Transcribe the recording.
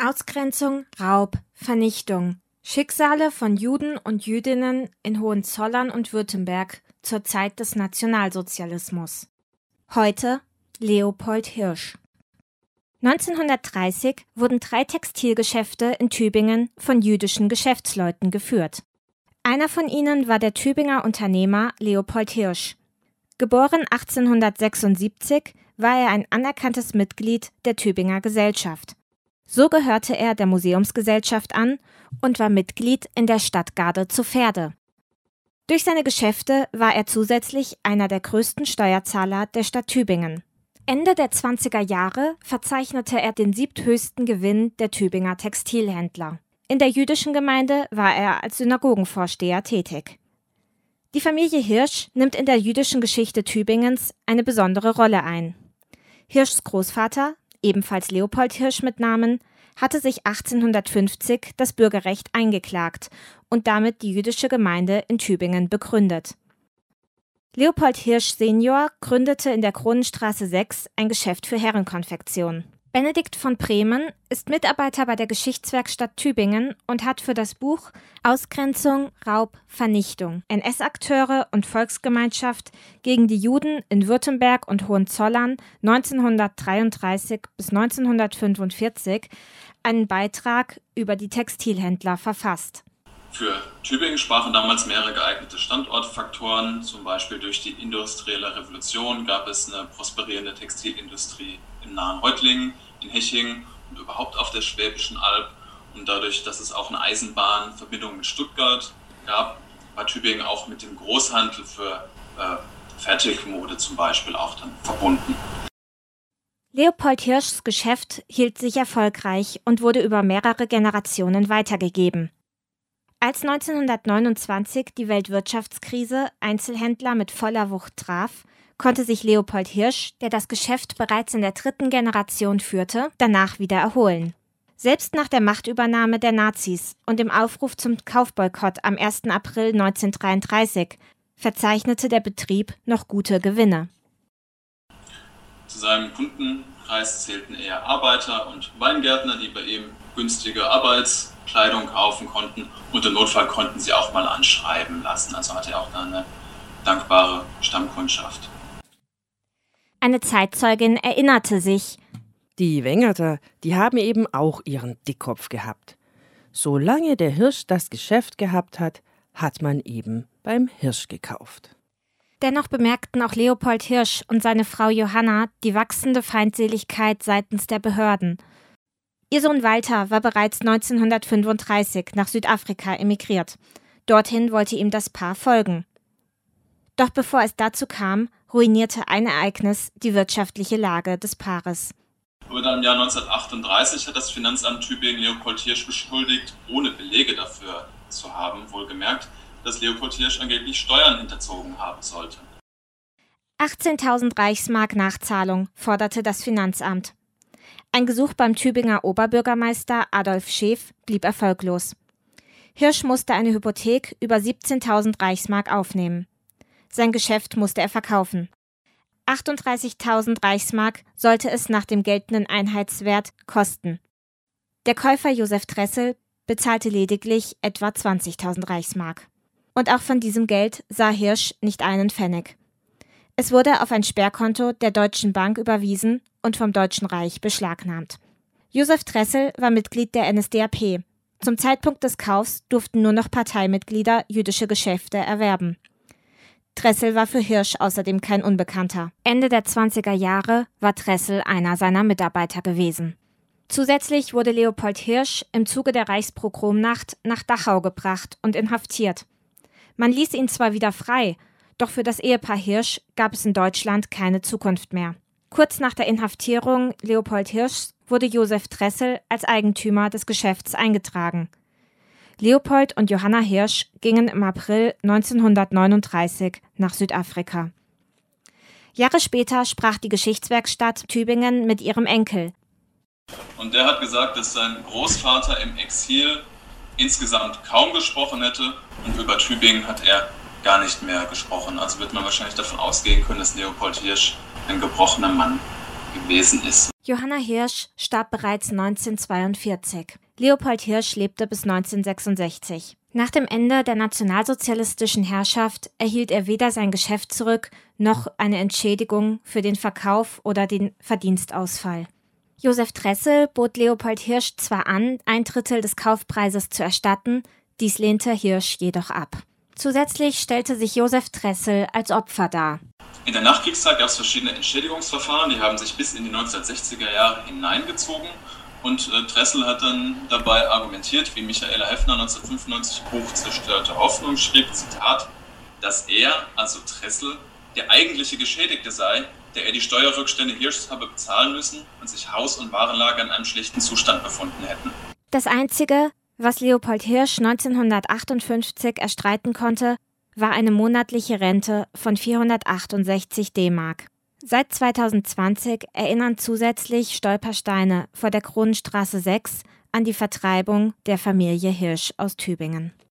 Ausgrenzung, Raub, Vernichtung. Schicksale von Juden und Jüdinnen in Hohenzollern und Württemberg zur Zeit des Nationalsozialismus. Heute Leopold Hirsch. 1930 wurden 3 Textilgeschäfte in Tübingen von jüdischen Geschäftsleuten geführt. Einer von ihnen war der Tübinger Unternehmer Leopold Hirsch. Geboren 1876 war er ein anerkanntes Mitglied der Tübinger Gesellschaft. So gehörte er der Museumsgesellschaft an und war Mitglied in der Stadtgarde zu Pferde. Durch seine Geschäfte war er zusätzlich einer der größten Steuerzahler der Stadt Tübingen. Ende der 20er Jahre verzeichnete er den 7. Gewinn der Tübinger Textilhändler. In der jüdischen Gemeinde war er als Synagogenvorsteher tätig. Die Familie Hirsch nimmt in der jüdischen Geschichte Tübingens eine besondere Rolle ein. Hirschs Großvater, ebenfalls Leopold Hirsch mit Namen, hatte sich 1850 das Bürgerrecht eingeklagt und damit die jüdische Gemeinde in Tübingen begründet. Leopold Hirsch Senior gründete in der Kronenstraße 6 ein Geschäft für Herrenkonfektion. Benedikt von Bremen ist Mitarbeiter bei der Geschichtswerkstatt Tübingen und hat für das Buch Ausgrenzung, Raub, Vernichtung. NS-Akteure und Volksgemeinschaft gegen die Juden in Württemberg und Hohenzollern 1933 bis 1945 einen Beitrag über die Textilhändler verfasst. Für Tübingen sprachen damals mehrere geeignete Standortfaktoren. Zum Beispiel durch die industrielle Revolution gab es eine prosperierende Textilindustrie im nahen Reutlingen, in Hechingen und überhaupt auf der Schwäbischen Alb. Und dadurch, dass es auch eine Eisenbahnverbindung mit Stuttgart gab, war Tübingen auch mit dem Großhandel für Fertigmode zum Beispiel auch dann verbunden. Leopold Hirschs Geschäft hielt sich erfolgreich und wurde über mehrere Generationen weitergegeben. Als 1929 die Weltwirtschaftskrise Einzelhändler mit voller Wucht traf, konnte sich Leopold Hirsch, der das Geschäft bereits in der 3. Generation führte, danach wieder erholen. Selbst nach der Machtübernahme der Nazis und dem Aufruf zum Kaufboykott am 1. April 1933 verzeichnete der Betrieb noch gute Gewinne. Zu seinem Kundenkreis zählten eher Arbeiter und Weingärtner, die bei ihm günstige Arbeitskleidung kaufen konnten und im Notfall konnten sie auch mal anschreiben lassen. Also hatte er auch da eine dankbare Stammkundschaft. Eine Zeitzeugin erinnerte sich: Die Wengerter, die haben eben auch ihren Dickkopf gehabt. Solange der Hirsch das Geschäft gehabt hat, hat man eben beim Hirsch gekauft. Dennoch bemerkten auch Leopold Hirsch und seine Frau Johanna die wachsende Feindseligkeit seitens der Behörden. Ihr Sohn Walter war bereits 1935 nach Südafrika emigriert. Dorthin wollte ihm das Paar folgen. Doch bevor es dazu kam, ruinierte ein Ereignis die wirtschaftliche Lage des Paares. Aber dann im Jahr 1938 hat das Finanzamt Tübingen Leopold Hirsch beschuldigt, ohne Belege dafür zu haben, wohlgemerkt, dass Leopold Hirsch angeblich Steuern hinterzogen haben sollte. 18.000 Reichsmark Nachzahlung forderte das Finanzamt. Ein Gesuch beim Tübinger Oberbürgermeister Adolf Scheef blieb erfolglos. Hirsch musste eine Hypothek über 17.000 Reichsmark aufnehmen. Sein Geschäft musste er verkaufen. 38.000 Reichsmark sollte es nach dem geltenden Einheitswert kosten. Der Käufer Josef Dressel bezahlte lediglich etwa 20.000 Reichsmark. Und auch von diesem Geld sah Hirsch nicht einen Pfennig. Es wurde auf ein Sperrkonto der Deutschen Bank überwiesen und vom Deutschen Reich beschlagnahmt. Josef Dressel war Mitglied der NSDAP. Zum Zeitpunkt des Kaufs durften nur noch Parteimitglieder jüdische Geschäfte erwerben. Dressel war für Hirsch außerdem kein Unbekannter. Ende der 20er Jahre war Dressel einer seiner Mitarbeiter gewesen. Zusätzlich wurde Leopold Hirsch im Zuge der Reichspogromnacht nach Dachau gebracht und inhaftiert. Man ließ ihn zwar wieder frei, doch für das Ehepaar Hirsch gab es in Deutschland keine Zukunft mehr. Kurz nach der Inhaftierung Leopold Hirschs wurde Josef Dressel als Eigentümer des Geschäfts eingetragen. Leopold und Johanna Hirsch gingen im April 1939 nach Südafrika. Jahre später sprach die Geschichtswerkstatt Tübingen mit ihrem Enkel. Und der hat gesagt, dass sein Großvater im Exil insgesamt kaum gesprochen hätte und über Tübingen hat er gar nicht mehr gesprochen. Also wird man wahrscheinlich davon ausgehen können, dass Leopold Hirsch ein gebrochener Mann gewesen ist. Johanna Hirsch starb bereits 1942. Leopold Hirsch lebte bis 1966. Nach dem Ende der nationalsozialistischen Herrschaft erhielt er weder sein Geschäft zurück, noch eine Entschädigung für den Verkauf oder den Verdienstausfall. Josef Dressel bot Leopold Hirsch zwar an, 1/3 des Kaufpreises zu erstatten, dies lehnte Hirsch jedoch ab. Zusätzlich stellte sich Josef Dressel als Opfer dar. In der Nachkriegszeit gab es verschiedene Entschädigungsverfahren, die haben sich bis in die 1960er Jahre hineingezogen. Und Dressel hat dann dabei argumentiert, wie Michaela Heffner 1995 Buch Zerstörte Hoffnung schrieb, Zitat, dass er, also Dressel, der eigentliche Geschädigte sei, der er die Steuerrückstände Hirschs habe bezahlen müssen und sich Haus- und Warenlager in einem schlechten Zustand befunden hätten. Das Einzige, was Leopold Hirsch 1958 erstreiten konnte, war eine monatliche Rente von 468 D-Mark. Seit 2020 erinnern zusätzlich Stolpersteine vor der Kronenstraße 6 an die Vertreibung der Familie Hirsch aus Tübingen.